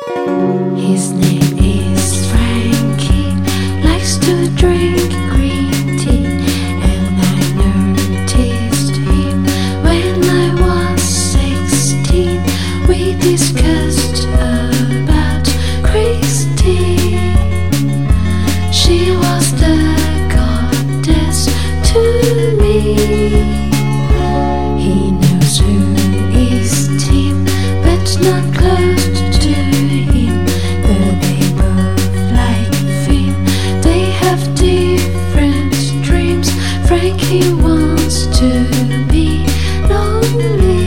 His name is Frankie, likes to drink green tea, and I noticed him when I was 16. We discussed about Christine. She was the goddess to me. He knows who is Tim, but not close to him. But they both like Finn. They have different dreams. Frankie wants to be lonely.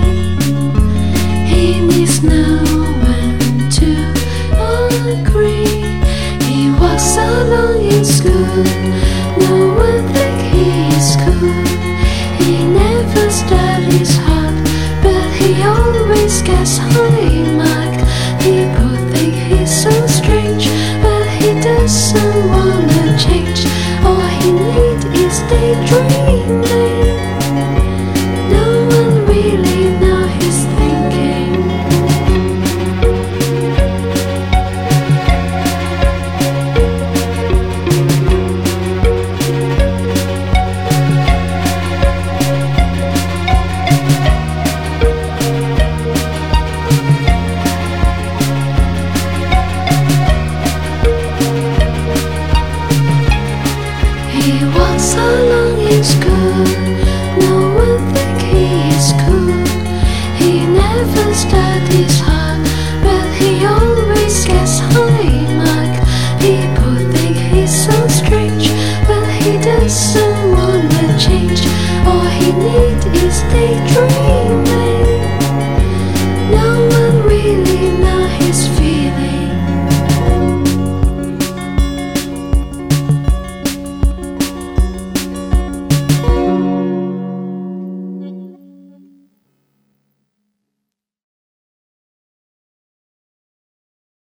He needs no one to agree. He walks along in school. No one